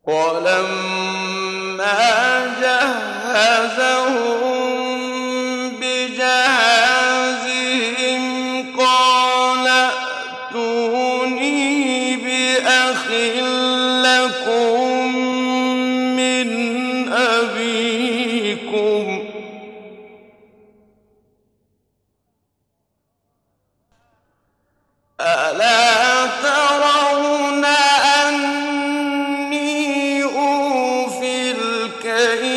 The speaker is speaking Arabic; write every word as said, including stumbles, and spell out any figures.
ولما جهزهم بجهازهم قال ائتوني بأخ لكم من أبيكم ألا ترون أني أوفي الكيل